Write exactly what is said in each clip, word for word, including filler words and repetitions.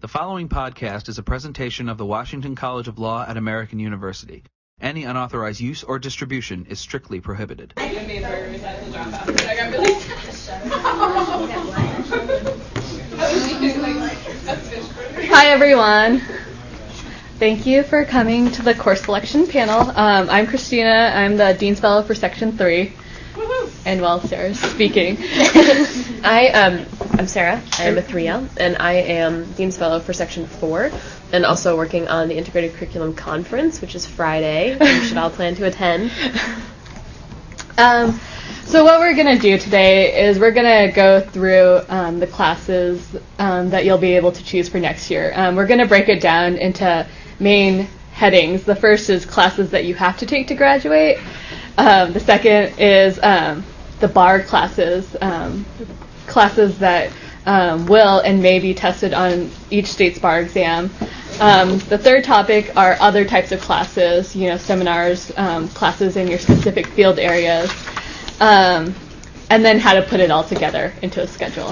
The following podcast is a presentation of the Washington College of Law at American University. Any unauthorized use or distribution is strictly prohibited. Hi everyone. Thank you for coming to the course selection panel. Um, I'm Christina. I'm the Dean's Fellow for Section three. And while Sarah's speaking. I, um, I'm Sarah. I am a three L, and I am Dean's Fellow for Section four, and also working on the Integrated Curriculum Conference, which is Friday. You should all plan to attend. Um, so what we're going to do today is we're going to go through um, the classes um, that you'll be able to choose for next year. Um, we're going to break it down into main headings. The first is classes that you have to take to graduate. Um, the second is um, the bar classes, um, classes that um, will and may be tested on each state's bar exam. Um, the third topic are other types of classes, you know, seminars, um, classes in your specific field areas, um, and then how to put it all together into a schedule.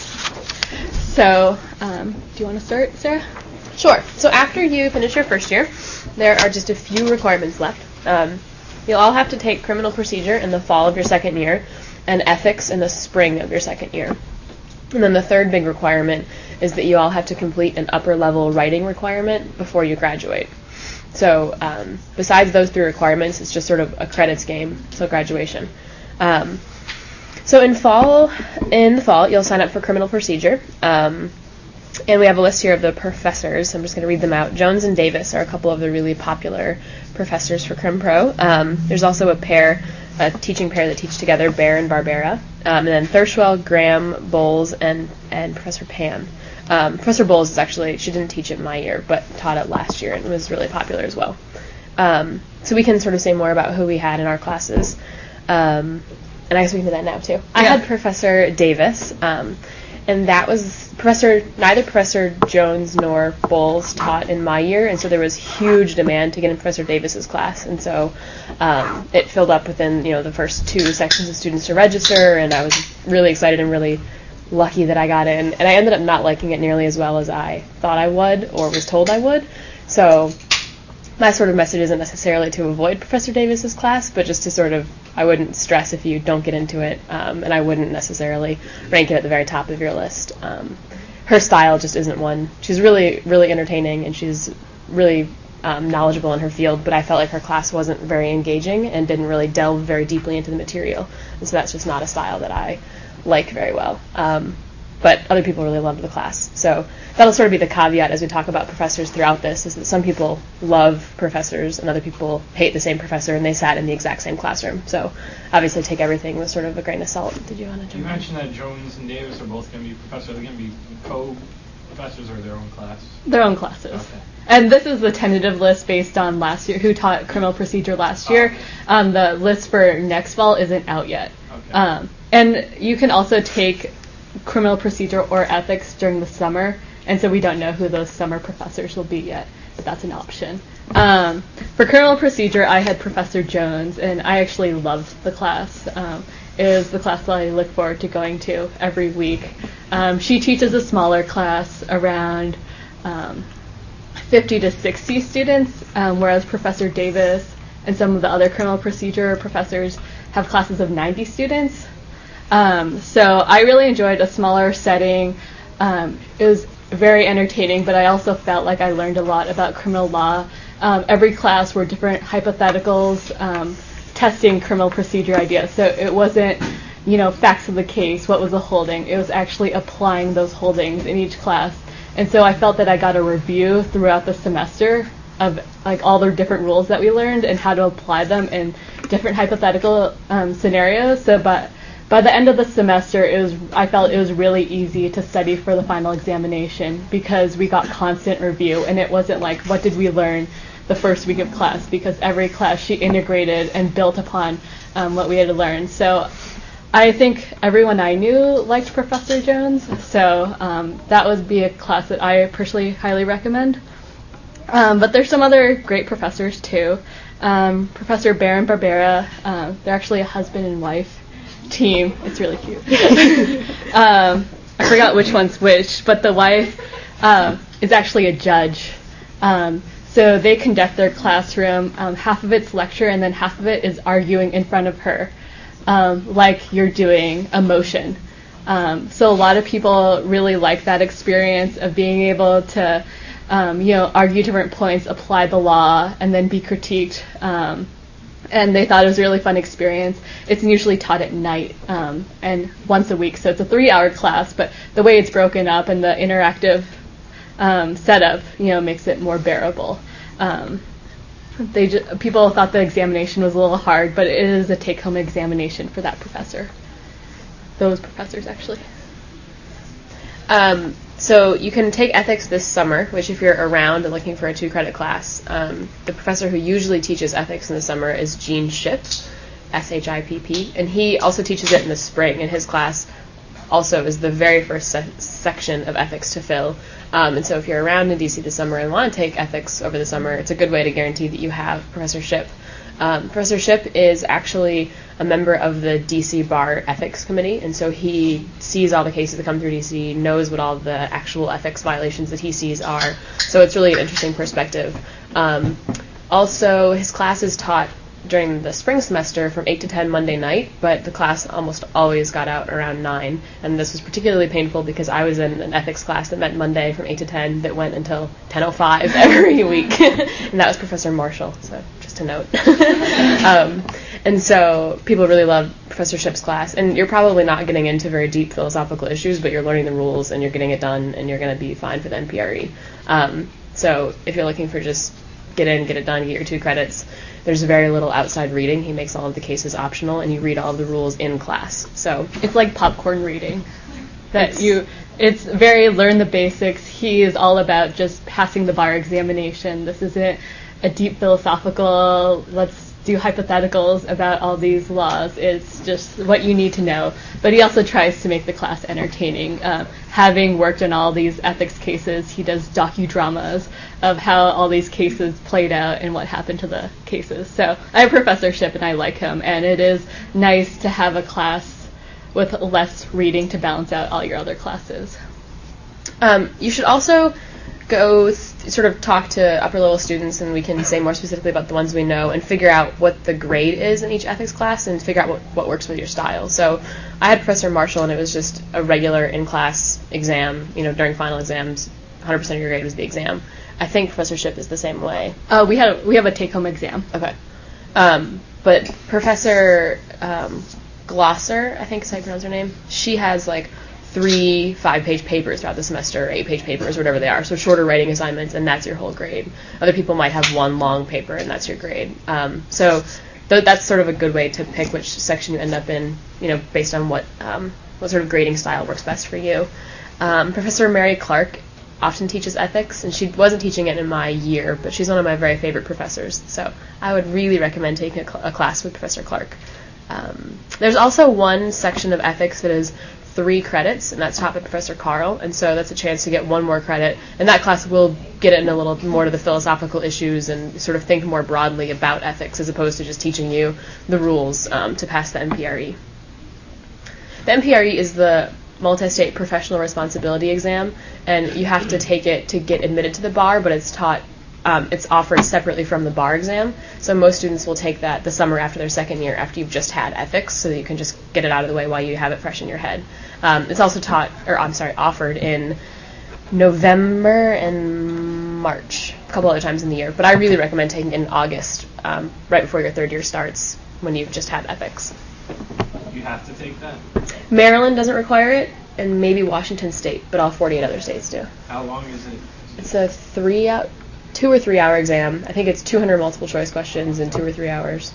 So, um, do you want to start, Sarah? Sure. So after you finish your first year, there are just a few requirements left. Um, You'll all have to take criminal procedure in the fall of your second year and ethics in the spring of your second year. And then the third big requirement is that you all have to complete an upper level writing requirement before you graduate. So um, besides those three requirements, it's just sort of a credits game till graduation. Um, so in fall, in the fall, you'll sign up for criminal procedure. Um, And we have a list here of the professors. I'm just going to read them out. Jones and Davis are a couple of the really popular professors for Crim Pro. Um, there's also a pair, a teaching pair that teach together, Bear and Barbera. Um, and then Thirschwell, Graham, Bowles, and, and Professor Pan. Um, Professor Bowles is actually, she didn't teach it my year, but taught it last year and was really popular as well. Um, so we can sort of say more about who we had in our classes. Um, and I guess we can do that now, too. I yeah. had Professor Davis. Um, And that was Professor, neither Professor Jones nor Bowles taught in my year, and so there was huge demand to get in Professor Davis's class, and so um, it filled up within, you know, the first two sections of students to register, and I was really excited and really lucky that I got in, and I ended up not liking it nearly as well as I thought I would or was told I would, so my sort of message isn't necessarily to avoid Professor Davis's class, but just to sort of, I wouldn't stress if you don't get into it, um, and I wouldn't necessarily rank it at the very top of your list. Um, her style just isn't one. She's really, really entertaining, and she's really um, knowledgeable in her field, but I felt like her class wasn't very engaging and didn't really delve very deeply into the material, and so that's just not a style that I like very well. Um, but other people really loved the class. So that'll sort of be the caveat as we talk about professors throughout this, is that some people love professors and other people hate the same professor and they sat in the exact same classroom. So obviously take everything with sort of a grain of salt. Did you want to jump in? You mentioned that Jones and Davis are both going to be professors. Are they going to be co-professors or their own class? Their own classes. Okay. And this is the tentative list based on last year, who taught criminal procedure last Oh, year. okay. Um, the list for next fall isn't out yet. Okay. Um, and you can also take criminal procedure or ethics during the summer, and so we don't know who those summer professors will be yet, but that's an option. Um, for criminal procedure, I had Professor Jones, and I actually loved the class. Um, it is the class that I look forward to going to every week. Um, she teaches a smaller class, around um, fifty to sixty students, um, whereas Professor Davis and some of the other criminal procedure professors have classes of ninety students. Um, so I really enjoyed a smaller setting. Um, it was very entertaining, but I also felt like I learned a lot about criminal law. Um, every class were different hypotheticals, um, testing criminal procedure ideas. So it wasn't, you know, facts of the case, what was the holding. It was actually applying those holdings in each class. And so I felt that I got a review throughout the semester of like all the different rules that we learned and how to apply them in different hypothetical um, scenarios. So, but By the end of the semester, it was I felt it was really easy to study for the final examination because we got constant review, and it wasn't like, what did we learn the first week of class, because every class she integrated and built upon um, what we had to learn. So I think everyone I knew liked Professor Jones, so um, that would be a class that I personally highly recommend. Um, but there's some other great professors too. Um, Professor Bear and Barbera, uh, they're actually a husband and wife team. It's really cute. um, I forgot which one's which, but the wife um, is actually a judge. Um, so they conduct their classroom. Um, half of it's lecture, and then half of it is arguing in front of her, um, like you're doing a motion. Um, so a lot of people really like that experience of being able to, um, you know, argue different points, apply the law, and then be critiqued. Um, and they thought it was a really fun experience. It's usually taught at night um, and once a week, so it's a three-hour class. But the way it's broken up and the interactive um, setup, you know, makes it more bearable. Um, they ju- people thought the examination was a little hard, but it is a take-home examination for that professor. Those professors, actually. Um, so you can take ethics this summer, which if you're around and looking for a two-credit class, um, the professor who usually teaches ethics in the summer is Gene Shipp, S H I P P, and he also teaches it in the spring, and his class also is the very first se- section of ethics to fill. Um, and so if you're around in D C this summer and want to take ethics over the summer, it's a good way to guarantee that you have Professor Shipp. Um, Professor Shipp is actually a member of the D C Bar Ethics Committee, and so he sees all the cases that come through D C, knows what all the actual ethics violations that he sees are. So it's really an interesting perspective. Um, also, his class is taught during the spring semester from eight to ten Monday night, but the class almost always got out around nine, and this was particularly painful because I was in an ethics class that met Monday from eight to ten that went until ten oh five every week, and that was Professor Marshall, so just a note. um, and so people really love Professor Shipp's class, and you're probably not getting into very deep philosophical issues, but you're learning the rules, and you're getting it done, and you're going to be fine for the N P R E. Um, so if you're looking for just get in, get it done, get your two credits, there's very little outside reading. He makes all of the cases optional, and you read all of the rules in class. So it's like popcorn reading. That it's, you, it's very learn the basics. He is all about just passing the bar examination. This isn't a deep philosophical, let's do hypotheticals about all these laws. It's just what you need to know. But he also tries to make the class entertaining. Um, having worked on all these ethics cases, he does docudramas of how all these cases played out and what happened to the cases. So I have Professor Shipp, and I like him. And it is nice to have a class with less reading to balance out all your other classes. Um, you should also go th- sort of talk to upper level students, and we can say more specifically about the ones we know and figure out what the grade is in each ethics class and figure out what, what works with your style. So I had Professor Marshall, and it was just a regular in-class exam. You know, during final exams, one hundred percent of your grade was the exam. I think Professor Shipp is the same way. Uh, we had a, we have a take-home exam. Okay. Um, but Professor um, Glosser, I think is how you pronounce her name, she has like three five-page papers throughout the semester, or eight-page papers, or whatever they are, so shorter writing assignments, and that's your whole grade. Other people might have one long paper, and that's your grade. Um, so th- that's sort of a good way to pick which section you end up in, you know, based on what um, what sort of grading style works best for you. Um, Professor Mary Clark often teaches ethics, and she wasn't teaching it in my year, but she's one of my very favorite professors, so I would really recommend taking a, cl- a class with Professor Clark. Um, there's also one section of ethics that is three credits, and that's taught by Professor Carl, and so that's a chance to get one more credit, and that class will get in a little more to the philosophical issues and sort of think more broadly about ethics as opposed to just teaching you the rules um, to pass the N P R E. The N P R E is the multi-state professional responsibility exam, and you have to take it to get admitted to the bar, but it's taught Um, it's offered separately from the bar exam, so most students will take that the summer after their second year, after you've just had ethics, so that you can just get it out of the way while you have it fresh in your head. Um, it's also taught, or I'm sorry, offered in November and March, a couple other times in the year, but I really recommend taking it in August, um, right before your third year starts, when you've just had ethics. You have to take that? Maryland doesn't require it, and maybe Washington State, but all forty-eight other states do. How long is it? It's a three out. two or three hour exam. I think it's two hundred multiple choice questions in two or three hours,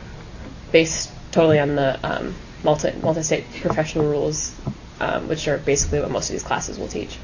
based totally on the um, multi multi-state professional rules, um, which are basically what most of these classes will teach.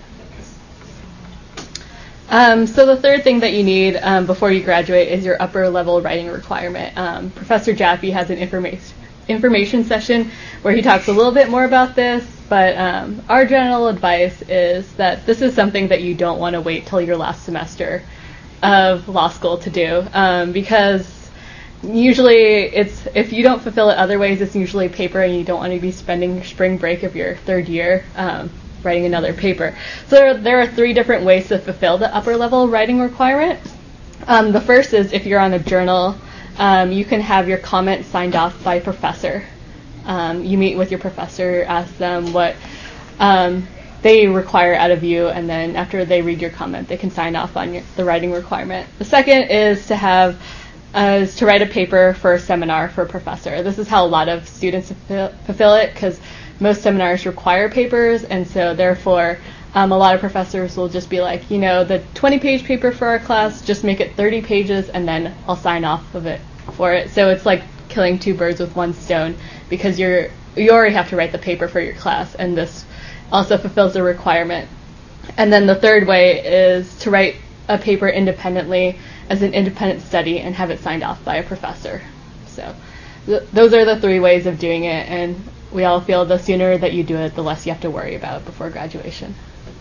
Um, so the third thing that you need um, before you graduate is your upper level writing requirement. Um, Professor Jaffe has an information information session where he talks a little bit more about this, but um, our general advice is that this is something that you don't want to wait till your last semester of law school to do, um, because usually it's, if you don't fulfill it other ways, it's usually paper, and you don't want to be spending your spring break of your third year um, writing another paper. So there, there are three different ways to fulfill the upper level writing requirement. Um, the first is if you're on a journal, um, you can have your comment signed off by a professor. Um, you meet with your professor, ask them what um, they require out of you, and then after they read your comment, they can sign off on your, the writing requirement. The second is to have uh, is to write a paper for a seminar for a professor. This is how a lot of students fulfill, fulfill it, because most seminars require papers, and so therefore um, a lot of professors will just be like, you know, the twenty-page paper for our class, just make it thirty pages, and then I'll sign off of it for it. So it's like killing two birds with one stone, because you're you already have to write the paper for your class, and this also fulfills the requirement. And then the third way is to write a paper independently as an independent study and have it signed off by a professor. So th- those are the three ways of doing it, and we all feel the sooner that you do it, the less you have to worry about before graduation.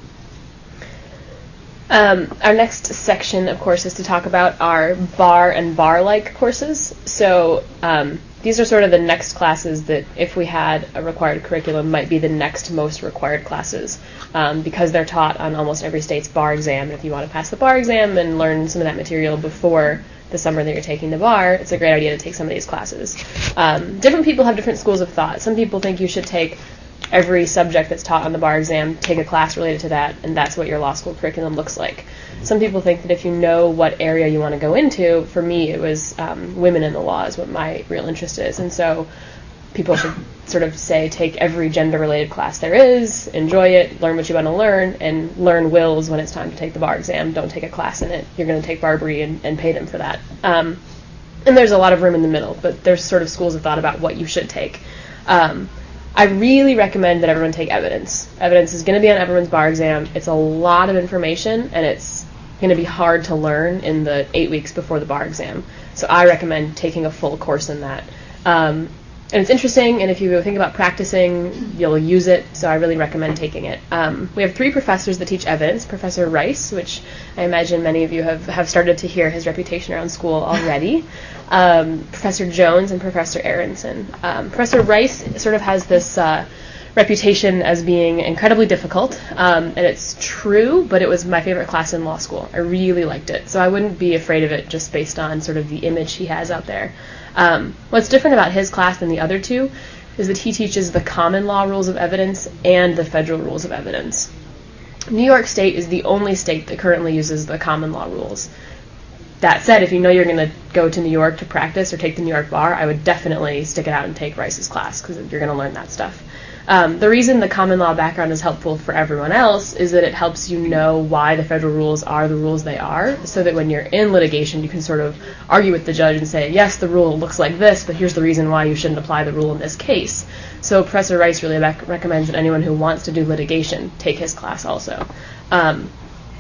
Um, our next section, of course, is to talk about our bar and bar-like courses. So um, these are sort of the next classes that, if we had a required curriculum, might be the next most required classes, um, because they're taught on almost every state's bar exam. And if you want to pass the bar exam and learn some of that material before the summer that you're taking the bar, it's a great idea to take some of these classes. Um, different people have different schools of thought. Some people think you should take every subject that's taught on the bar exam, take a class related to that, and that's what your law school curriculum looks like. Some people think that if you know what area you want to go into, for me it was um, women in the law is what my real interest is, and so people should sort of say take every gender-related class there is, enjoy it, learn what you want to learn, and learn wills when it's time to take the bar exam. Don't take a class in it. You're going to take Barbary and, and pay them for that. Um, and there's a lot of room in the middle, but there's sort of schools of thought about what you should take. Um, I really recommend that everyone take evidence. Evidence is going to be on everyone's bar exam. It's a lot of information, and it's going to be hard to learn in the eight weeks before the bar exam. So I recommend taking a full course in that. Um, and it's interesting, and if you think about practicing, you'll use it, so I really recommend taking it. Um, we have three professors that teach evidence. Professor Rice, which I imagine many of you have, have started to hear his reputation around school already. Um, Professor Jones and Professor Aronson. Um, Professor Rice sort of has this uh, reputation as being incredibly difficult, um, and it's true, but it was my favorite class in law school. I really liked it, so I wouldn't be afraid of it just based on sort of the image he has out there. Um, what's different about his class than the other two is that he teaches the common law rules of evidence and the federal rules of evidence. New York State is the only state that currently uses the common law rules. That said, if you know you're going to go to New York to practice or take the New York bar, I would definitely stick it out and take Rice's class, because you're going to learn that stuff. Um, the reason the common law background is helpful for everyone else is that it helps you know why the federal rules are the rules they are, so that when you're in litigation, you can sort of argue with the judge and say, yes, the rule looks like this, but here's the reason why you shouldn't apply the rule in this case. So Professor Rice really rec- recommends that anyone who wants to do litigation take his class also. Um,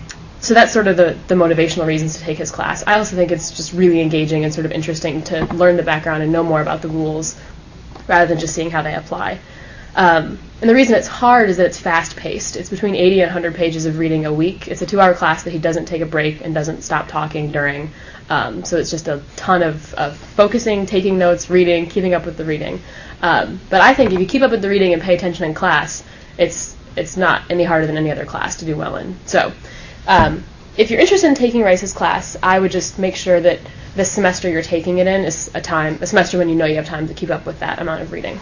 So that's sort of the, the motivational reasons to take his class. I also think it's just really engaging and sort of interesting to learn the background and know more about the rules rather than just seeing how they apply. Um, and the reason it's hard is that it's fast-paced. It's between eighty and one hundred pages of reading a week. It's a two-hour class that he doesn't take a break and doesn't stop talking during. Um, so it's just a ton of, of focusing, taking notes, reading, keeping up with the reading. Um, but I think if you keep up with the reading and pay attention in class, it's it's not any harder than any other class to do well in. So Um, if you're interested in taking Rice's class, I would just make sure that this semester you're taking it in is a time, a semester when you know you have time to keep up with that amount of reading.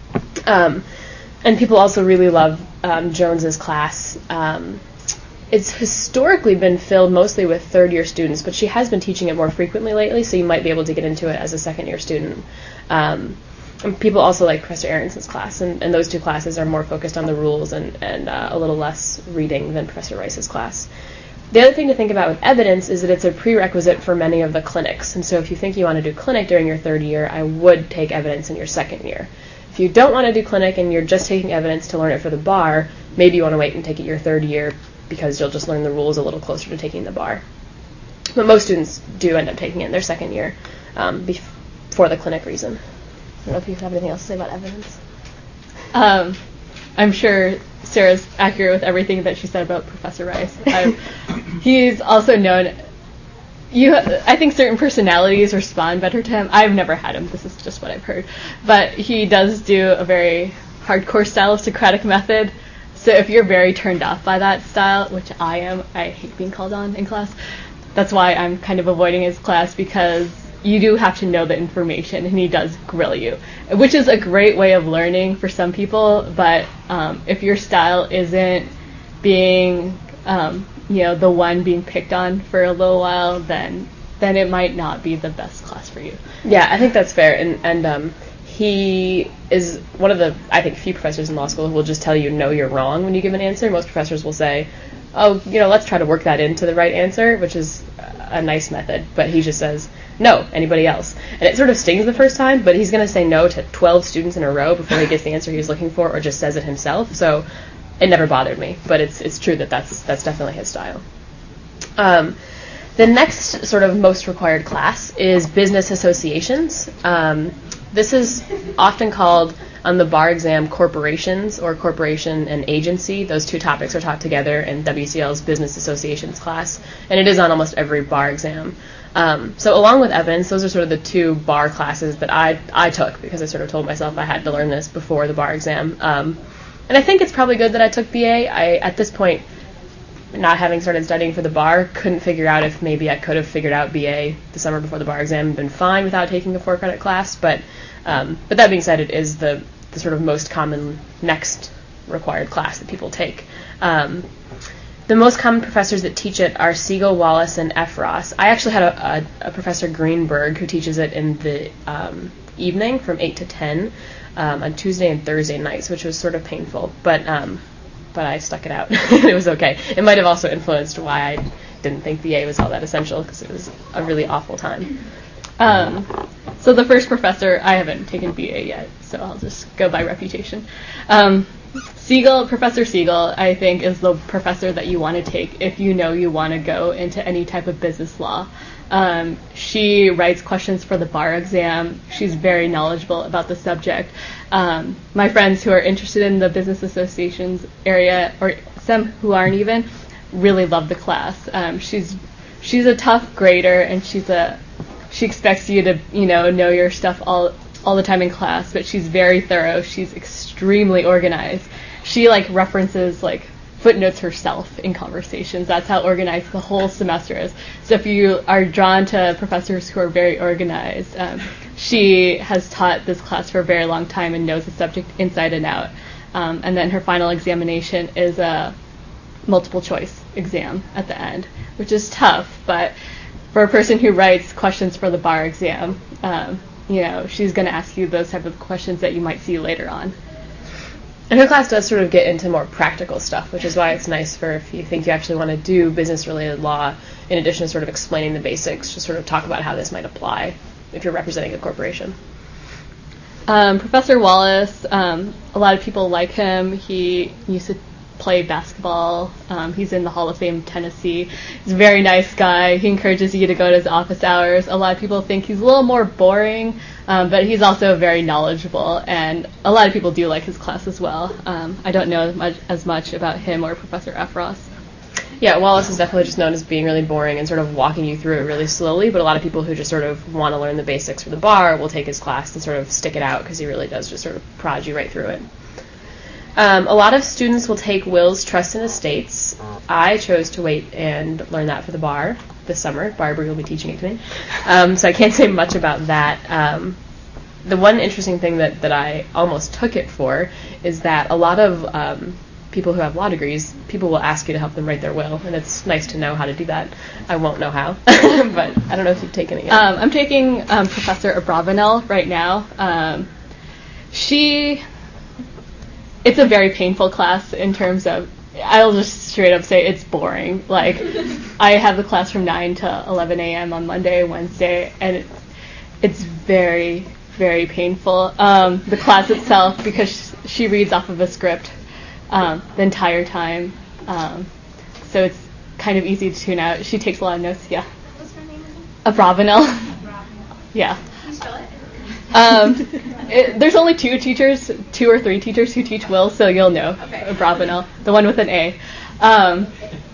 Um, and people also really love um, Jones's class. Um, it's historically been filled mostly with third-year students, but she has been teaching it more frequently lately, so you might be able to get into it as a second-year student. Um, and people also like Professor Aronson's class, and, and those two classes are more focused on the rules and, and uh, a little less reading than Professor Rice's class. The other thing to think about with evidence is that it's a prerequisite for many of the clinics. And so if you think you want to do clinic during your third year, I would take evidence in your second year. If you don't want to do clinic and you're just taking evidence to learn it for the bar, maybe you want to wait and take it your third year because you'll just learn the rules a little closer to taking the bar. But most students do end up taking it in their second year um, for the clinic reason. I don't know if you have anything else to say about evidence. Um, I'm sure Sarah's accurate with everything that she said about Professor Rice. Um, he's also known. You, I think certain personalities respond better to him. I've never had him. This is just what I've heard. But he does do a very hardcore style of Socratic method. So if you're very turned off by that style, which I am, I hate being called on in class. That's why I'm kind of avoiding his class, because you do have to know the information, and he does grill you, which is a great way of learning for some people. But um, if your style isn't being, um, you know, the one being picked on for a little while, then then it might not be the best class for you. Yeah, I think that's fair. And and um, he is one of the, I think, few professors in law school who will just tell you, no, you're wrong when you give an answer. Most professors will say, oh, you know, let's try to work that into the right answer, which is a nice method. But he just says, no, anybody else. And it sort of stings the first time, but he's going to say no to twelve students in a row before he gets the answer he was looking for, or just says it himself. So it never bothered me, but it's it's true that that's, that's definitely his style. Um, the next sort of most required class is business associations. Um, this is often called on the bar exam corporations, or corporation and agency. Those two topics are taught together in W C L's business associations class, and it is on almost every bar exam. Um, so along with Evans, those are sort of the two bar classes that I I took, because I sort of told myself I had to learn this before the bar exam. Um, and I think it's probably good that I took B A. I, at this point, not having started studying for the bar, couldn't figure out if maybe I could have figured out B A the summer before the bar exam and been fine without taking a four-credit class. But um, but that being said, it is the, the sort of most common next required class that people take. Um, the most common professors that teach it are Siegel, Wallace, and F. Ross. I actually had a, a, a Professor Greenberg who teaches it in the um, evening from eight to ten um, on Tuesday and Thursday nights, which was sort of painful. But um, but I stuck it out. It was okay. It might have also influenced why I didn't think B A was all that essential, because it was a really awful time. Um, so the first professor, I haven't taken B A yet, so I'll just go by reputation. Um, Siegel, Professor Siegel, I think, is the professor that you want to take if you know you want to go into any type of business law. Um, she writes questions for the bar exam. She's very knowledgeable about the subject. Um, my friends who are interested in the business associations area, or some who aren't even, really love the class. Um, she's she's a tough grader, and she's a she expects you to you know know your stuff all all the time in class. But she's very thorough. She's extremely organized. She like references like footnotes herself in conversations. That's how organized the whole semester is. So if you are drawn to professors who are very organized, um, she has taught this class for a very long time and knows the subject inside and out. Um, and then her final examination is a multiple choice exam at the end, which is tough. But for a person who writes questions for the bar exam, um, you know, she's going to ask you those type of questions that you might see later on. And her class does sort of get into more practical stuff, which is why it's nice for if you think you actually want to do business-related law, in addition to sort of explaining the basics, just sort of talk about how this might apply if you're representing a corporation. Um, Professor Wallace, um, a lot of people like him. He used to play basketball. Um, he's in the Hall of Fame, Tennessee. He's a very nice guy. He encourages you to go to his office hours. A lot of people think he's a little more boring, um, but he's also very knowledgeable, and a lot of people do like his class as well. Um, I don't know as much, as much about him or Professor F. Ross. Yeah, Wallace is definitely just known as being really boring and sort of walking you through it really slowly, but a lot of people who just sort of want to learn the basics for the bar will take his class and sort of stick it out, because he really does just sort of prod you right through it. Um, a lot of students will take wills, trusts, and estates. I chose to wait and learn that for the bar this summer. Barbary will be teaching it to me. Um, so I can't say much about that. Um, the one interesting thing that, that I almost took it for is that a lot of um, people who have law degrees, people will ask you to help them write their will, and it's nice to know how to do that. I won't know how, but I don't know if you've taken it yet. Um, I'm taking um, Professor Abravanel right now. Um, she... It's a very painful class in terms of, I'll just straight up say it's boring. Like, I have the class from nine to eleven a.m. on Monday, Wednesday, and it's, it's very, very painful. Um, the class itself, because she reads off of a script um, the entire time, um, so it's kind of easy to tune out. She takes a lot of notes, yeah. What's her name again? Abravanel. Abravanel. Yeah. Can you spell it? Um, it, there's only two teachers, two or three teachers who teach will, so you'll know. Okay. Abravanel, the one with an A. Um,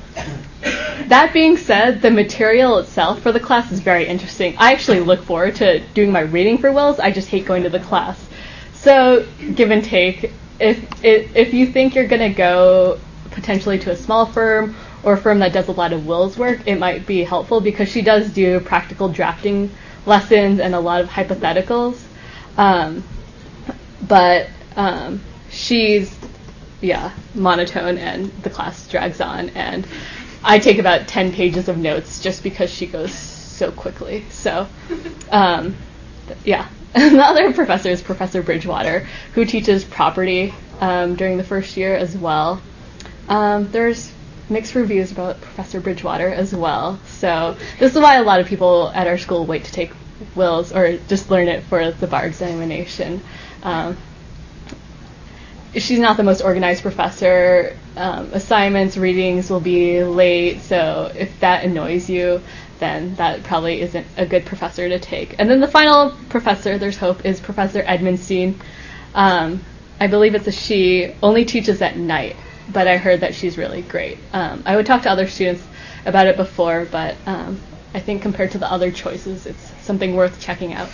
that being said, the material itself for the class is very interesting. I actually look forward to doing my reading for wills. I just hate going to the class. So, give and take, if it, if you think you're going to go potentially to a small firm or a firm that does a lot of wills work, it might be helpful because she does do practical drafting lessons and a lot of hypotheticals. Um, but um, she's, yeah, monotone and the class drags on. And I take about ten pages of notes just because she goes so quickly. So, um, yeah. The other professor is Professor Bridgewater, who teaches property um, during the first year as well. Um, there's mixed reviews about Professor Bridgewater as well. So this is why a lot of people at our school wait to take wills or just learn it for the bar examination. Um, she's not the most organized professor. Um, assignments, readings will be late, so if that annoys you, then that probably isn't a good professor to take. And then the final professor, there's hope, is Professor Edmondstein. Um, I believe it's a she, only teaches at night, but I heard that she's really great. Um, I would talk to other students about it before, but um, I think compared to the other choices, it's something worth checking out.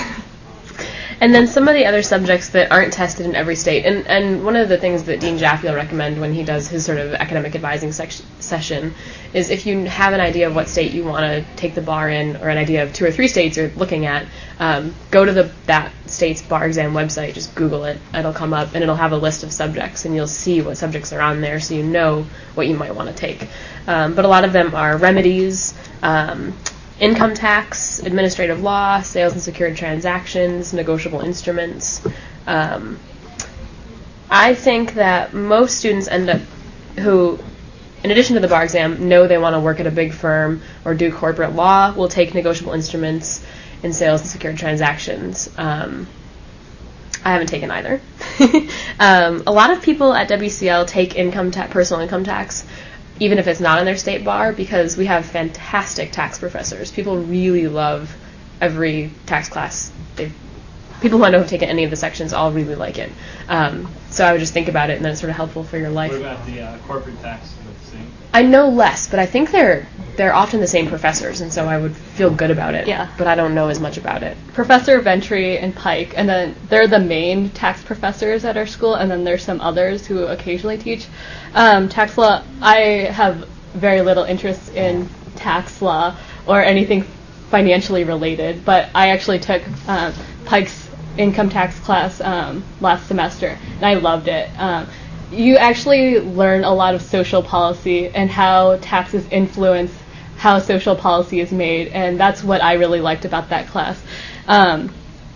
And then some of the other subjects that aren't tested in every state, and, and one of the things that Dean Jaffe will recommend when he does his sort of academic advising sec- session is if you have an idea of what state you want to take the bar in, or an idea of two or three states you're looking at, um, go to the that state's bar exam website, just Google it, it'll come up, and it'll have a list of subjects, and you'll see what subjects are on there so you know what you might want to take. Um, but a lot of them are remedies, um, income tax, administrative law, sales and secured transactions, negotiable instruments. Um, I think that most students end up who, in addition to the bar exam, know they want to work at a big firm or do corporate law will take negotiable instruments and sales and secured transactions. Um, I haven't taken either. um, a lot of people at W C L take income ta- personal income tax, even if it's not in their state bar, because we have fantastic tax professors. People really love every tax class. They've, people who I know have taken any of the sections all really like it. Um, so I would just think about it, and then it's sort of helpful for your life. What about the uh, corporate tax? Is that the same? I know less, but I think they're they're often the same professors, and so I would feel good about it. Yeah. But I don't know as much about it. Professor Ventry and Pike, and then they're the main tax professors at our school, and then there's some others who occasionally teach um, tax law. I have very little interest in tax law or anything financially related, but I actually took um, Pike's income tax class um, last semester, and I loved it. Um, you actually learn a lot of social policy and how taxes influence how social policy is made, and that's what I really liked about that class. Um,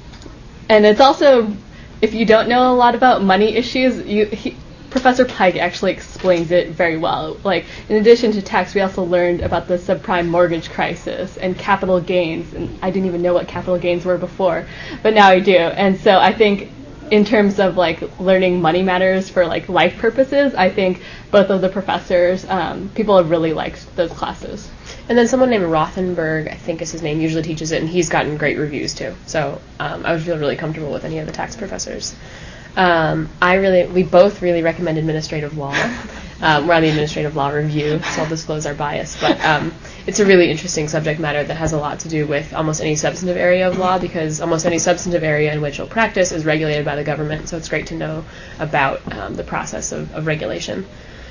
and it's also, if you don't know a lot about money issues, you, he, Professor Pike actually explains it very well. Like, in addition to tax, we also learned about the subprime mortgage crisis and capital gains, and I didn't even know what capital gains were before, but now I do. And so I think in terms of like learning money matters for like life purposes, I think both of the professors, um, people have really liked those classes. And then someone named Rothenberg, I think is his name, usually teaches it, and he's gotten great reviews too. So um, I would feel really comfortable with any of the tax professors. Um, I really, we both really recommend administrative law. Um, we're on the administrative law review, so I'll disclose our bias. But um, it's a really interesting subject matter that has a lot to do with almost any substantive area of law, because almost any substantive area in which you'll practice is regulated by the government. So it's great to know about um, the process of, of regulation.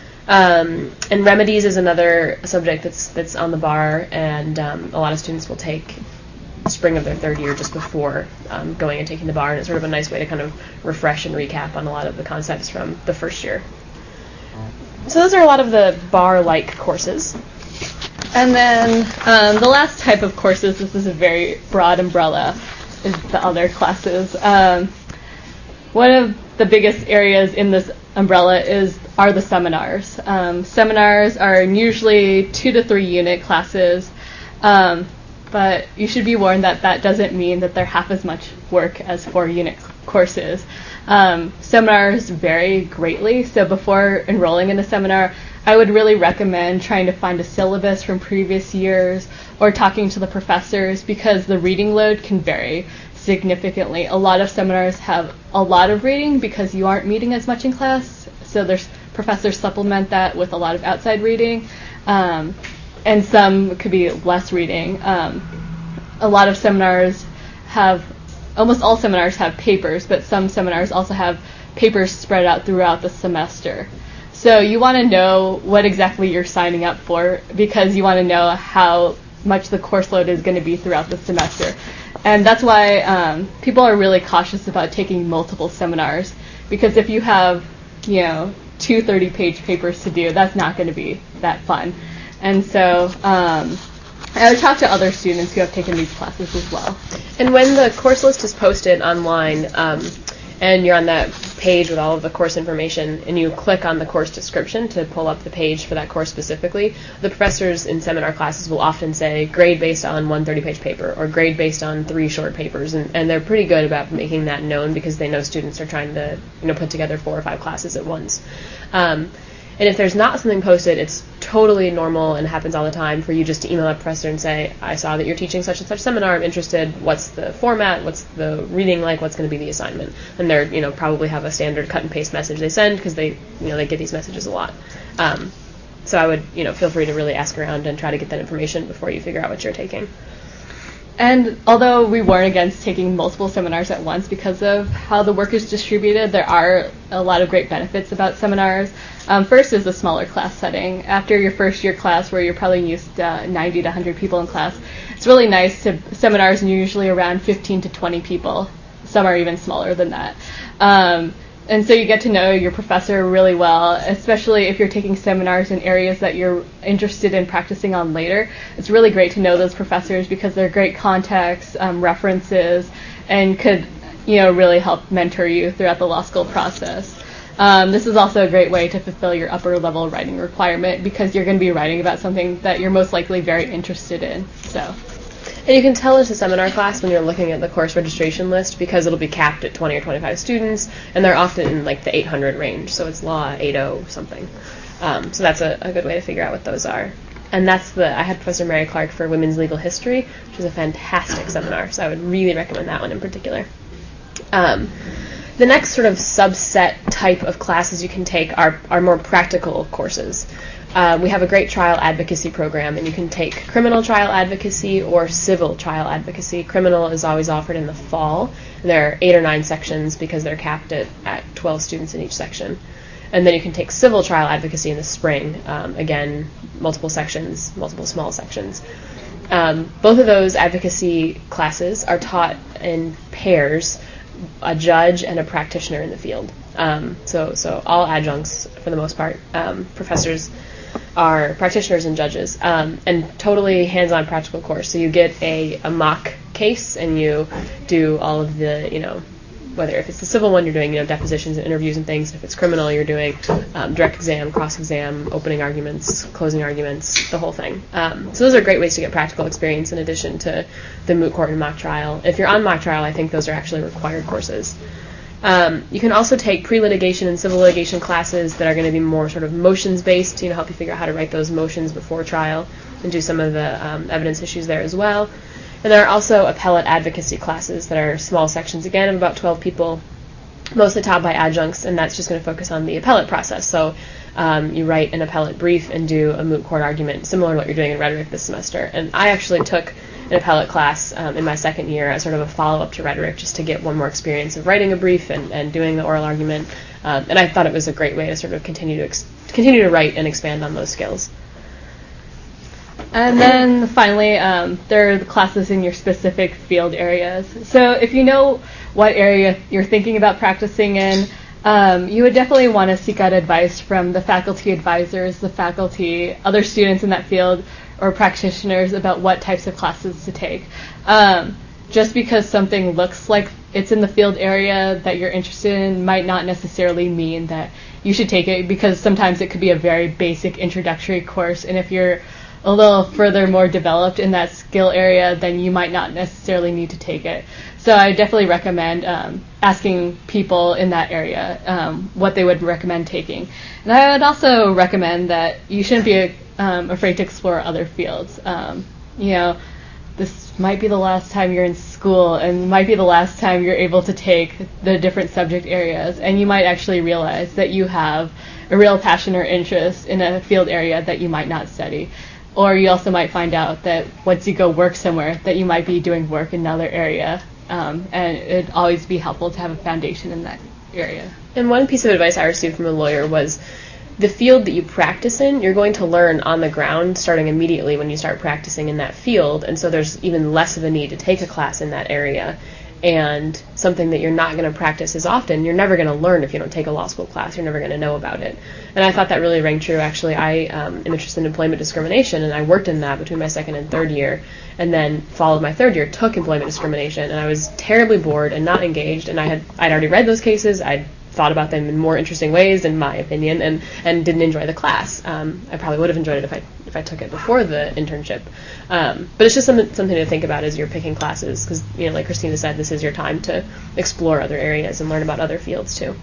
Um, and remedies is another subject that's that's on the bar, and um, a lot of students will take spring of their third year just before um, going and taking the bar, and it's sort of a nice way to kind of refresh and recap on a lot of the concepts from the first year. So those are a lot of the bar-like courses. And then um, the last type of courses, this is a very broad umbrella, is the other classes. Um, one of the biggest areas in this umbrella is are the seminars. Um, seminars are usually two to three unit classes, um, but you should be warned that that doesn't mean that they're half as much work as four unit courses. Um, seminars vary greatly, so before enrolling in a seminar, I would really recommend trying to find a syllabus from previous years or talking to the professors, because the reading load can vary significantly. A lot of seminars have a lot of reading because you aren't meeting as much in class, so there's professors supplement that with a lot of outside reading, um, and some could be less reading. Um, a lot of seminars have, almost all seminars have papers, but some seminars also have papers spread out throughout the semester. So you want to know what exactly you're signing up for, because you want to know how much the course load is going to be throughout the semester. And that's why um, people are really cautious about taking multiple seminars, because if you have, you know, two thirty-page papers to do, that's not going to be that fun. And so um, I would talk to other students who have taken these classes as well. And when the course list is posted online, um, and you're on that page with all of the course information, and you click on the course description to pull up the page for that course specifically, the professors in seminar classes will often say grade based on one thirty-page paper or grade based on three short papers, and, and they're pretty good about making that known because they know students are trying to, you know, put together four or five classes at once. Um, And if there's not something posted, it's totally normal and happens all the time for you just to email a professor and say, I saw that you're teaching such and such seminar, I'm interested, what's the format, what's the reading like, what's going to be the assignment? And they're, you know, probably have a standard cut and paste message they send because they, you know, they get these messages a lot. Um, so I would, you know, feel free to really ask around and try to get that information before you figure out what you're taking. And although we warn against taking multiple seminars at once because of how the work is distributed, there are a lot of great benefits about seminars. Um, first is the smaller class setting. After your first year class, where you're probably used to uh, ninety to one hundred people in class, it's really nice to seminars, and you're usually around fifteen to twenty people. Some are even smaller than that. Um, And so you get to know your professor really well, especially if you're taking seminars in areas that you're interested in practicing on later. It's really great to know those professors because they're great contacts, um, references, and could, you know, really help mentor you throughout the law school process. Um, this is also a great way to fulfill your upper level writing requirement because you're going to be writing about something that you're most likely very interested in. So. And you can tell it's a seminar class when you're looking at the course registration list because it'll be capped at twenty or twenty-five students, and they're often in like the eight hundred range, so it's law eight oh something. Um, so that's a, a good way to figure out what those are. And that's the, I had Professor Mary Clark for Women's Legal History, which is a fantastic seminar, so I would really recommend that one in particular. Um, the next sort of subset type of classes you can take are, are more practical courses. Uh, we have a great trial advocacy program, and you can take criminal trial advocacy or civil trial advocacy. Criminal is always offered in the fall. There are eight or nine sections because they're capped at, at twelve students in each section. And then you can take civil trial advocacy in the spring. Um, again, multiple sections, multiple small sections. Um, both of those advocacy classes are taught in pairs, a judge and a practitioner in the field. Um, so, so all adjuncts, for the most part, um, professors are practitioners and judges, um, and totally hands-on practical course. So you get a, a mock case, and you do all of the, you know, whether if it's the civil one, you're doing, you know, depositions and interviews and things. If it's criminal, you're doing um, direct exam, cross-exam, opening arguments, closing arguments, the whole thing. Um, so those are great ways to get practical experience in addition to the moot court and mock trial. If you're on mock trial, I think those are actually required courses. Um, you can also take pre-litigation and civil litigation classes that are going to be more sort of motions-based, you know, help you figure out how to write those motions before trial and do some of the um, evidence issues there as well. And there are also appellate advocacy classes that are small sections, again, of about twelve people, mostly taught by adjuncts, and that's just going to focus on the appellate process. So um, you write an appellate brief and do a moot court argument, similar to what you're doing in rhetoric this semester. And I actually took an appellate class um, in my second year as sort of a follow-up to rhetoric, just to get one more experience of writing a brief and, and doing the oral argument. Um, and I thought it was a great way to sort of continue to ex- continue to write and expand on those skills. And then finally, um, there are the classes in your specific field areas. So if you know what area you're thinking about practicing in, um, you would definitely want to seek out advice from the faculty advisors, the faculty, other students in that field, or practitioners about what types of classes to take. Um, just because something looks like it's in the field area that you're interested in might not necessarily mean that you should take it, because sometimes it could be a very basic introductory course, and if you're a little further more developed in that skill area, then you might not necessarily need to take it. So I definitely recommend um, asking people in that area um, what they would recommend taking. And I would also recommend that you shouldn't be um, afraid to explore other fields. Um, you know, this might be the last time you're in school, and might be the last time you're able to take the different subject areas, and you might actually realize that you have a real passion or interest in a field area that you might not study. Or you also might find out that once you go work somewhere, that you might be doing work in another area, um, and it'd always be helpful to have a foundation in that area. And one piece of advice I received from a lawyer was the field that you practice in, you're going to learn on the ground starting immediately when you start practicing in that field, and so there's even less of a need to take a class in that area. And something that you're not going to practice as often, you're never going to learn if you don't take a law school class. You're never going to know about it. And I thought that really rang true. Actually, I um, am interested in employment discrimination, and I worked in that between my second and third year, and then followed my third year, took employment discrimination, and I was terribly bored and not engaged, and I had I'd already read those cases. I'd thought about them in more interesting ways, in my opinion, and, and didn't enjoy the class. Um, I probably would have enjoyed it if I if I took it before the internship. Um, but it's just something something to think about as you're picking classes, because, you know, like Christina said, this is your time to explore other areas and learn about other fields too.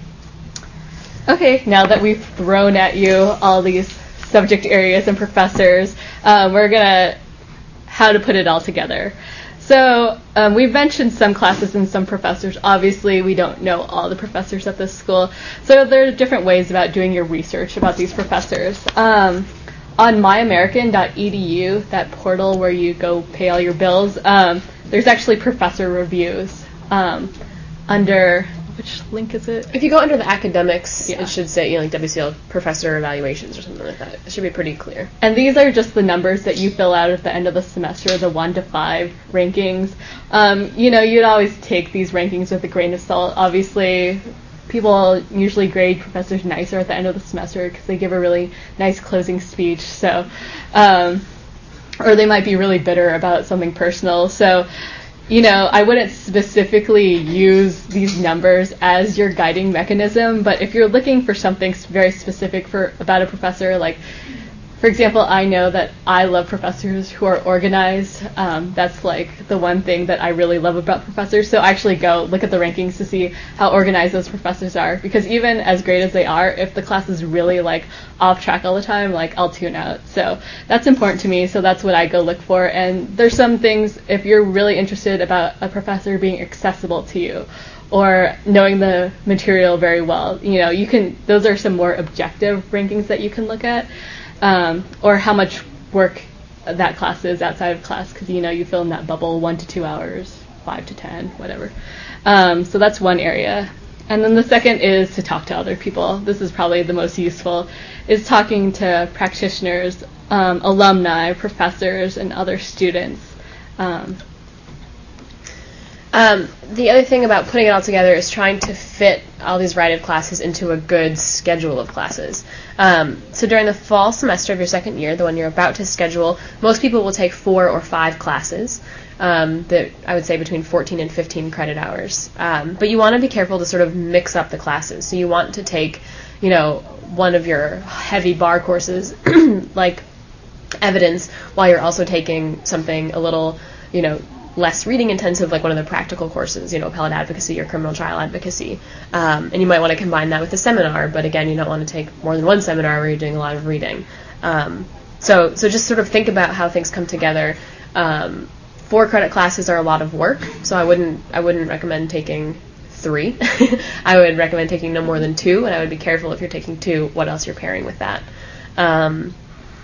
Okay, now that we've thrown at you all these subject areas and professors, um, we're gonna how to put it all together. So um, we've mentioned some classes and some professors. Obviously, we don't know all the professors at this school. So there are different ways about doing your research about these professors. Um, on my american dot e d u, that portal where you go pay all your bills, um, there's actually professor reviews um, under, which link is it? If you go under the academics, Yeah. it should say, you know, like W C L professor evaluations or something like that. It should be pretty clear. And these are just the numbers that you fill out at the end of the semester, the one to five rankings. Um, you know, you'd always take these rankings with a grain of salt. Obviously, people usually grade professors nicer at the end of the semester because they give a really nice closing speech. So, um, or they might be really bitter about something personal. So, you know, I wouldn't specifically use these numbers as your guiding mechanism, but if you're looking for something very specific for about a professor, like, for example, I know that I love professors who are organized. Um, that's like the one thing that I really love about professors. So I actually go look at the rankings to see how organized those professors are, because even as great as they are, if the class is really like off track all the time, like I'll tune out. So that's important to me. So that's what I go look for. And there's some things, if you're really interested about a professor being accessible to you, or knowing the material very well, you know, you can, those are some more objective rankings that you can look at. Um, or how much work that class is outside of class, because, you know, you fill in that bubble one to two hours, five to ten, whatever. Um, so that's one area. And then the second is to talk to other people. This is probably the most useful, is talking to practitioners, um, alumni, professors, and other students. Um, Um, the other thing about putting it all together is trying to fit all these write-up classes into a good schedule of classes. Um, so during the fall semester of your second year, the one you're about to schedule, most people will take four or five classes, um, that I would say between fourteen and fifteen credit hours. Um, but you want to be careful to sort of mix up the classes. So you want to take, you know, one of your heavy bar courses, like evidence, while you're also taking something a little, you know, less reading intensive, like one of the practical courses, you know, appellate advocacy or criminal trial advocacy. Um, and you might want to combine that with a seminar, but again, you don't want to take more than one seminar where you're doing a lot of reading. Um, so, so just sort of think about how things come together. Um, four credit classes are a lot of work, so I wouldn't, I wouldn't recommend taking three. I would recommend taking no more than two, and I would be careful if you're taking two, what else you're pairing with that. Um,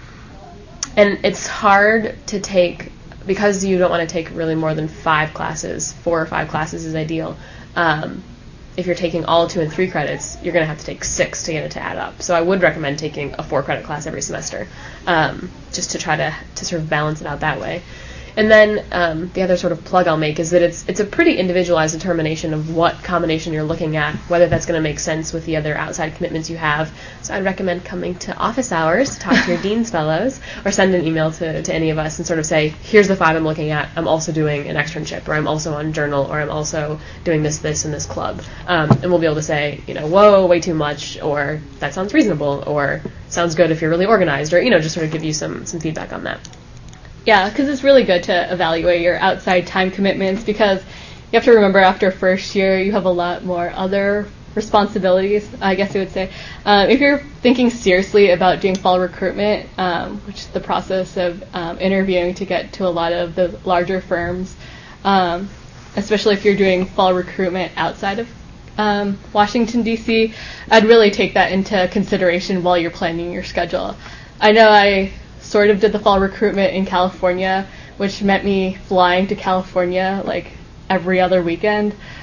and it's hard to take, because you don't want to take really more than five classes, four or five classes is ideal. Um, if you're taking all two and three credits, you're going to have to take six to get it to add up. So I would recommend taking a four credit class every semester, um, just to try to, to sort of balance it out that way. And then um, the other sort of plug I'll make is that it's it's a pretty individualized determination of what combination you're looking at, whether that's going to make sense with the other outside commitments you have. So I'd recommend coming to office hours to talk to your dean's fellows, or send an email to, to any of us and sort of say, here's the five I'm looking at. I'm also doing an externship, or I'm also on journal, or I'm also doing this, this, and this club. Um, and we'll be able to say, you know, whoa, way too much, or that sounds reasonable, or sounds good if you're really organized, or, you know, just sort of give you some, some feedback on that. Yeah, because it's really good to evaluate your outside time commitments, because you have to remember after first year you have a lot more other responsibilities, I guess I would say. Um, if you're thinking seriously about doing fall recruitment, um, which is the process of um, interviewing to get to a lot of the larger firms, um, especially if you're doing fall recruitment outside of um, Washington, D C, I'd really take that into consideration while you're planning your schedule. I know I sort of did the fall recruitment in California, which meant me flying to California like every other weekend.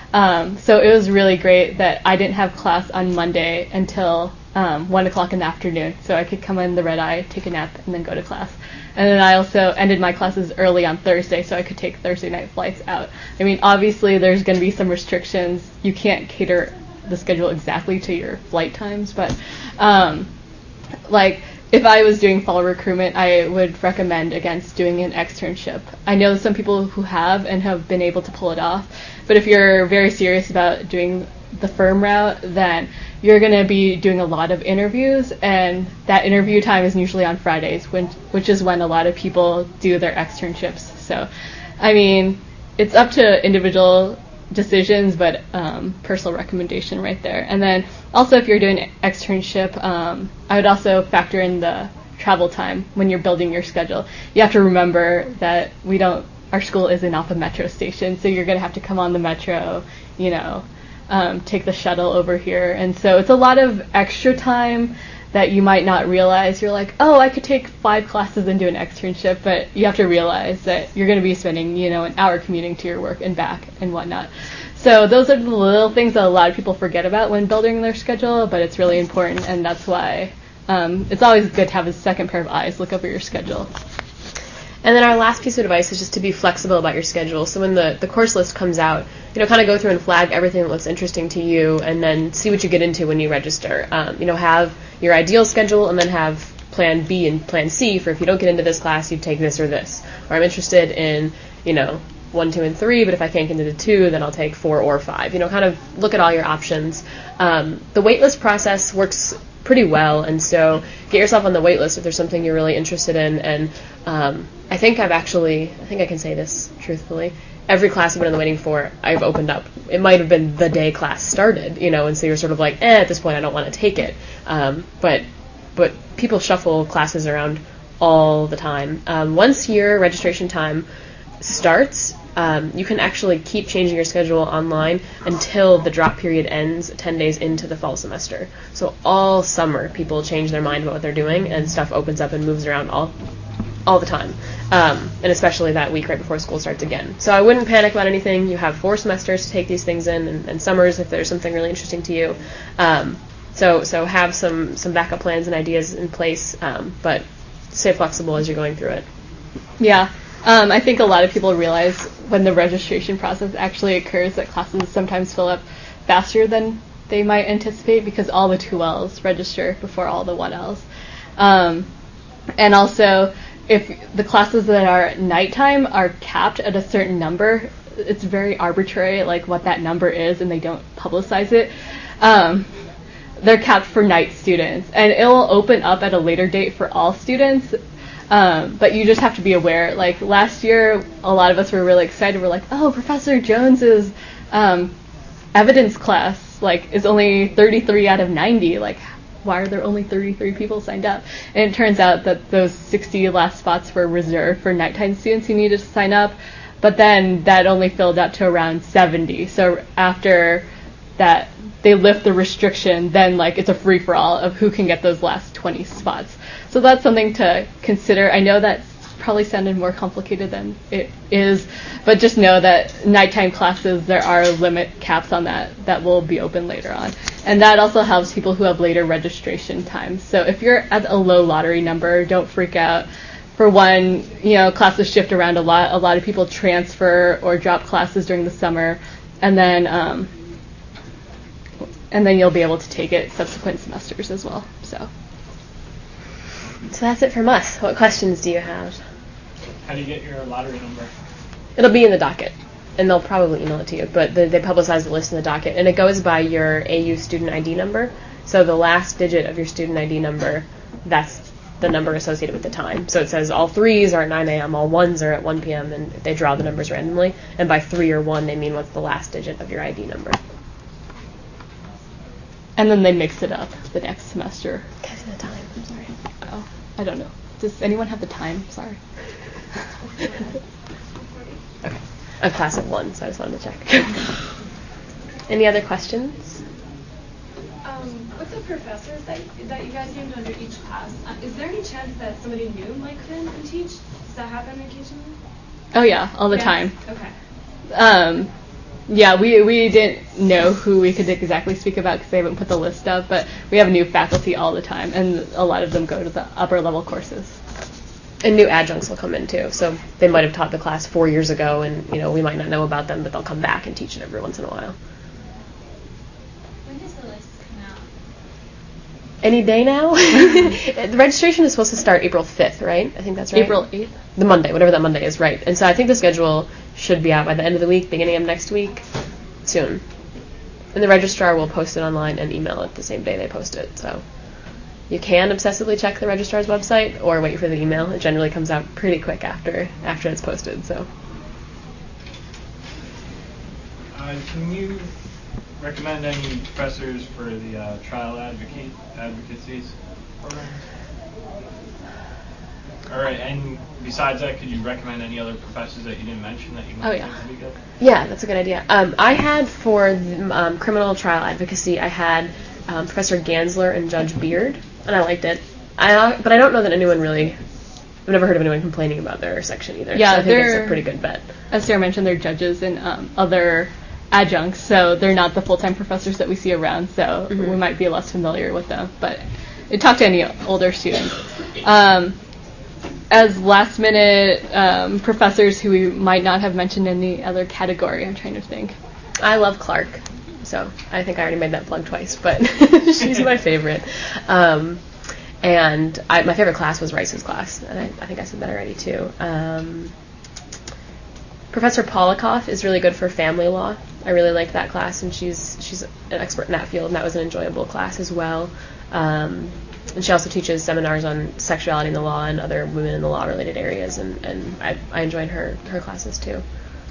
Um, so it was really great that I didn't have class on Monday until um, one o'clock in the afternoon, so I could come in the red eye, take a nap, and then go to class. And then I also ended my classes early on Thursday, so I could take Thursday night flights out. I mean, obviously there's going to be some restrictions. You can't cater the schedule exactly to your flight times, but um, like if I was doing fall recruitment, I would recommend against doing an externship. I know some people who have and have been able to pull it off, but if you're very serious about doing the firm route, then you're going to be doing a lot of interviews, and that interview time is usually on Fridays, when, which is when a lot of people do their externships. So, I mean, it's up to individual decisions, but um, personal recommendation right there. And then also if you're doing an externship, um, I would also factor in the travel time when you're building your schedule. You have to remember that we don't, our school isn't off a metro station, so you're going to have to come on the metro, you know, um, take the shuttle over here. And so it's a lot of extra time that you might not realize. You're like, oh, I could take five classes and do an externship, but you have to realize that you're going to be spending, you know, an hour commuting to your work and back and whatnot. So those are the little things that a lot of people forget about when building their schedule, but it's really important, and that's why um, it's always good to have a second pair of eyes look over your schedule. And then our last piece of advice is just to be flexible about your schedule. So when the, the course list comes out, you know, kind of go through and flag everything that looks interesting to you, and then see what you get into when you register. Um, you know, have your ideal schedule, and then have plan B and plan C for if you don't get into this class, you take this or this. Or I'm interested in, you know, one, two, and three, but if I can't get into two, then I'll take four or five. You know, kind of look at all your options. Um, the waitlist process works pretty well, and so get yourself on the wait list if there's something you're really interested in. And um, I think I've actually, I think I can say this truthfully, every class I've been in the waiting for, I've opened up. It might have been the day class started, you know, and so you're sort of like, eh, at this point I don't want to take it. Um, but but people shuffle classes around all the time. Um, once your registration time starts, um, you can actually keep changing your schedule online until the drop period ends ten days into the fall semester. So all summer, people change their mind about what they're doing, and stuff opens up and moves around all all the time, um, and especially that week right before school starts again. So I wouldn't panic about anything. You have four semesters to take these things in, and, and summers if there's something really interesting to you. Um, so so have some, some backup plans and ideas in place, um, but stay flexible as you're going through it. Yeah. Um, I think a lot of people realize when the registration process actually occurs that classes sometimes fill up faster than they might anticipate, because all the two L's register before all the one L's. Um, and also, if the classes that are at nighttime are capped at a certain number, it's very arbitrary, like what that number is, and they don't publicize it. Um, they're capped for night students, and it will open up at a later date for all students. Um, but you just have to be aware. Like last year, a lot of us were really excited. We're like, oh, Professor Jones's um, evidence class like is only thirty-three out of ninety. Like, why are there only thirty-three people signed up? And it turns out that those sixty last spots were reserved for nighttime students who needed to sign up. But then that only filled up to around seventy. So after that, they lift the restriction, then like it's a free-for-all of who can get those last twenty spots. So that's something to consider. I know that probably sounded more complicated than it is, but just know that nighttime classes, there are limit caps on that that will be open later on. And that also helps people who have later registration times. So if you're at a low lottery number, don't freak out. For one, you know, classes shift around a lot. A lot of people transfer or drop classes during the summer, and then um, and then you'll be able to take it subsequent semesters as well. So. So that's it from us. What questions do you have? How do you get your lottery number? It'll be in the docket, and they'll probably email it to you, but the, they publicize the list in the docket, and it goes by your A U student I D number. So the last digit of your student I D number, that's the number associated with the time. So it says all threes are at nine a.m., all ones are at one p.m., and they draw the numbers randomly, and by three or one, they mean what's the last digit of your I D number. And then they mix it up the next semester. Guess the time, I'm sorry. Oh, I don't know. Does anyone have the time? Sorry. Okay. I'm class of one, so I just wanted to check. Any other questions? Um, with the professors that that you guys named under each class, uh, is there any chance that somebody new might come in and teach? Does that happen occasionally? Oh yeah, all the Yes? time. Okay. Um, Yeah, we we didn't know who we could exactly speak about because they haven't put the list up, but we have new faculty all the time, and a lot of them go to the upper level courses. And new adjuncts will come in too. So they might have taught the class four years ago, and you know we might not know about them, but they'll come back and teach it every once in a while. When does the list come out? Any day now. The registration is supposed to start April fifth, right? I think that's right. April eighth. The Monday, whatever that Monday is, right. And so I think the schedule should be out by the end of the week, beginning of next week, soon. And the registrar will post it online and email it the same day they post it. So you can obsessively check the registrar's website or wait for the email. It generally comes out pretty quick after after it's posted. So. Uh, can you recommend any professors for the uh, trial advocate advocacies program? All right, and besides that, could you recommend any other professors that you didn't mention that you might Oh, yeah. think would be good? Yeah, that's a good idea. Um, I had for the, um, criminal trial advocacy, I had um, Professor Gansler and Judge Beard, and I liked it. I, uh, but I don't know that anyone really. I've never heard of anyone complaining about their section either. Yeah, so I think it's they're- a pretty good bet. As Sarah mentioned, they're judges and um, other adjuncts, so they're not the full-time professors that we see around, so Mhm. we might be less familiar with them. But talk to any older students. Um, as last-minute um, professors who we might not have mentioned in the other category, I'm trying to think. I love Clark, so I think I already made that plug twice, but she's my favorite. Um, and I, my favorite class was Rice's class, and I, I think I said that already too. Um, Professor Polikoff is really good for family law. I really liked that class, and she's she's an expert in that field, and that was an enjoyable class as well. Um, and she also teaches seminars on sexuality in the law and other women in the law related areas, and, and I, I enjoyed her, her classes too.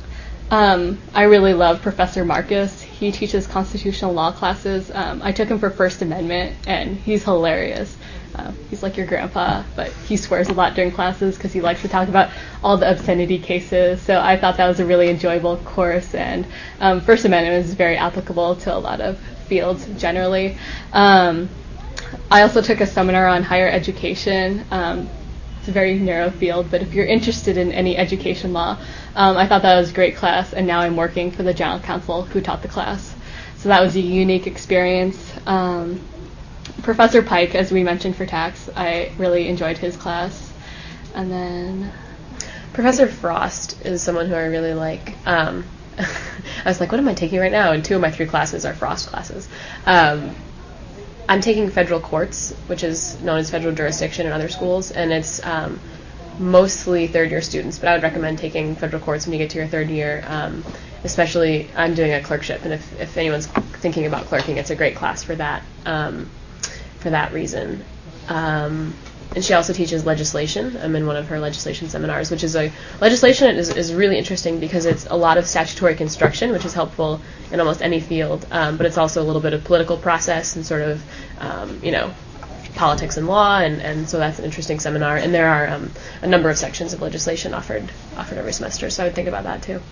Um, I really love Professor Marcus. He teaches constitutional law classes. Um, I took him for First Amendment, and he's hilarious. Uh, he's like your grandpa, but he swears a lot during classes because he likes to talk about all the obscenity cases. So I thought that was a really enjoyable course, and um, First Amendment is very applicable to a lot of fields generally. Um, I also took a seminar on higher education. Um, it's a very narrow field, but if you're interested in any education law, um, I thought that was a great class, and now I'm working for the general counsel who taught the class. So that was a unique experience. Um, Professor Pike, as we mentioned for tax, I really enjoyed his class. And then Professor Frost is someone who I really like. Um, I was like, what am I taking right now? And two of my three classes are Frost classes. Um, I'm taking federal courts, which is known as federal jurisdiction in other schools, and it's um, mostly third-year students, but I would recommend taking federal courts when you get to your third year, um, especially I'm doing a clerkship, and if, if anyone's thinking about clerking, it's a great class for that, um, for that reason. Um, and she also teaches legislation. I'm in one of her legislation seminars, which is a legislation is, is really interesting because it's a lot of statutory construction, which is helpful in almost any field, um, but it's also a little bit of political process and sort of, um, you know, politics and law, and, and so that's an interesting seminar. And there are um, a number of sections of legislation offered offered every semester, so I would think about that too.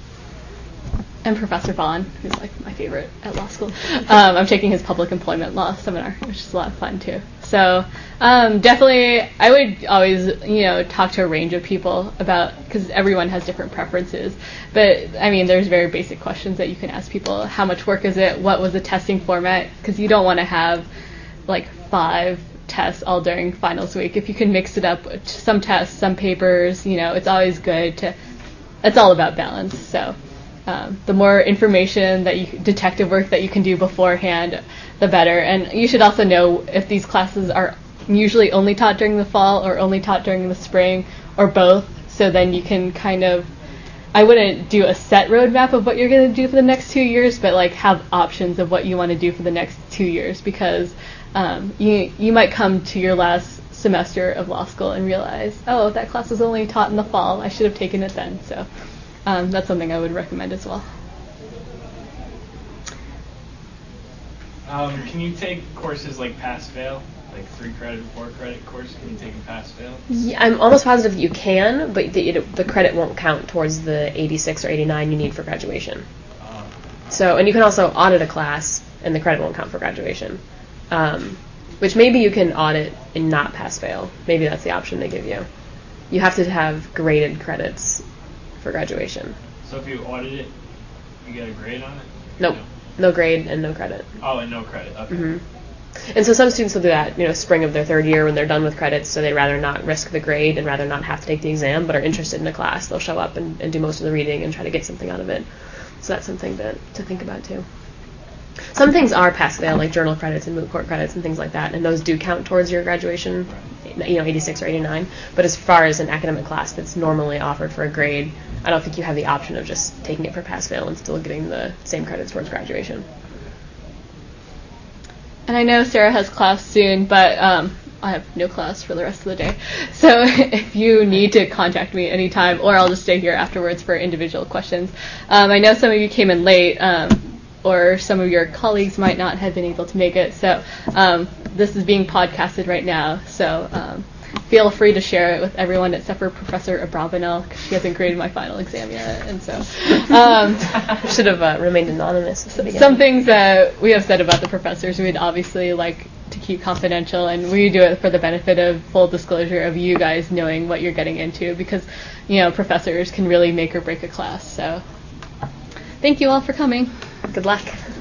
and Professor Vaughn, who's like my favorite at law school. Um, I'm taking his public employment law seminar, which is a lot of fun too. So um, definitely, I would always, you know, talk to a range of people about, because everyone has different preferences. But I mean, there's very basic questions that you can ask people. How much work is it? What was the testing format? Because you don't want to have like five tests all during finals week. If you can mix it up with some tests, some papers, you know, it's always good to. It's all about balance. So. Um, the more information that you, detective work that you can do beforehand, the better. And you should also know if these classes are usually only taught during the fall or only taught during the spring or both. So then you can kind of, I wouldn't do a set roadmap of what you're going to do for the next two years, but like have options of what you want to do for the next two years because um, you you might come to your last semester of law school and realize, oh, that class was only taught in the fall. I should have taken it then. So. Um, that's something I would recommend as well. Um, can you take courses like pass-fail, like three credit, four credit course? Can you take a pass-fail? Yeah, I'm almost positive that you can, but the, it, the credit won't count towards the eighty-six or eighty-nine you need for graduation. Uh, So, and you can also audit a class, and the credit won't count for graduation. Um, which maybe you can audit and not pass-fail. Maybe that's the option they give you. You have to have graded credits for graduation. so if you audit it, you get a grade on it? Nope. No. No grade and no credit. Oh, and no credit. Okay. hmm And so some students will do that, you know, spring of their third year when they're done with credits, so they'd rather not risk the grade and rather not have to take the exam, but are interested in a class. They'll show up and, and do most of the reading and try to get something out of it. So that's something to, to think about, too. Some things are pass-fail, like journal credits and moot court credits and things like that, and those do count towards your graduation, you know, eighty-six or eighty-nine. But as far as an academic class that's normally offered for a grade, I don't think you have the option of just taking it for pass-fail and still getting the same credits towards graduation. And I know Sarah has class soon, but um, I have no class for the rest of the day. So if you need to contact me anytime, or I'll just stay here afterwards for individual questions. Um, I know some of you came in late, um, or some of your colleagues might not have been able to make it. So um, this is being podcasted right now. So um, feel free to share it with everyone except for Professor Abravanel, because she hasn't graded my final exam yet. And so um, Should have uh, remained anonymous at the beginning. some things that we have said about the professors we'd obviously like to keep confidential, and we do it for the benefit of full disclosure of you guys knowing what you're getting into, because, you know, professors can really make or break a class. So thank you all for coming. Good luck.